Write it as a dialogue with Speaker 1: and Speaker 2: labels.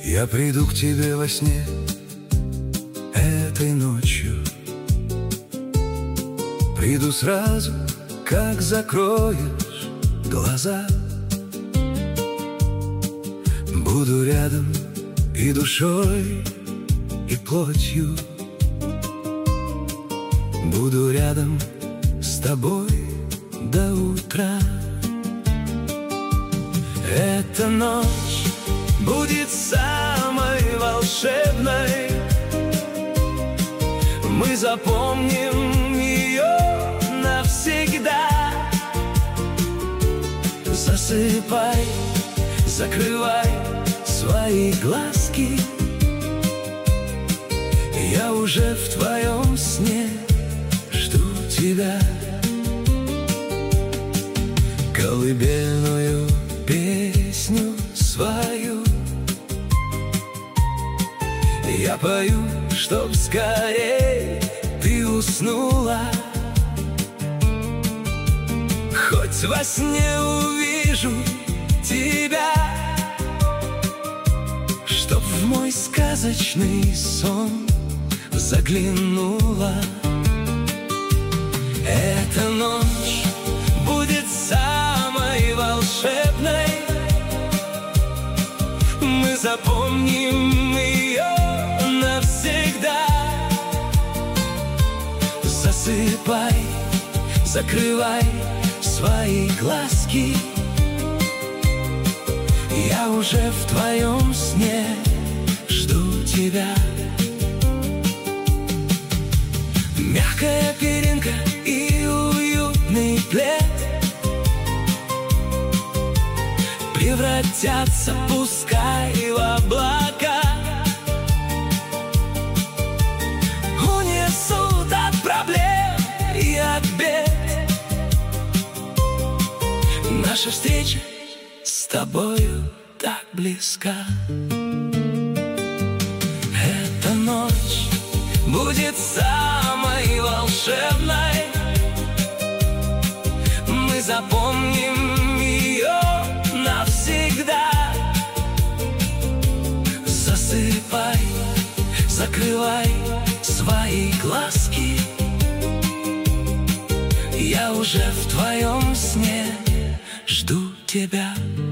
Speaker 1: Я приду к тебе во сне этой ночью. Приду сразу, как закроешь глаза. Буду рядом и душой, и плотью. Буду рядом с тобой до утра. Эта ночь будет самой волшебной. Мы запомним ее навсегда. Засыпай, закрывай свои глазки. Я уже в твоем сне жду тебя. Колыбельную песню свою я пою, чтоб скорей ты уснула. Хоть во сне увижу тебя, чтоб в мой сказочный сон заглянула. Эта ночь будет самой волшебной. Мы запомним ее навсегда. Засыпай, закрывай свои глазки. Я уже в твоем сне жду тебя. Мягкая перинка и уютный плед превратятся пускай в облака. Унесут от проблем и от бед. Наша встреча с тобою так близка. Эта ночь будет самой волшебной. Мы запомним ее навсегда. Засыпай, закрывай свои глазки. Я уже в твоем сне жду тебя.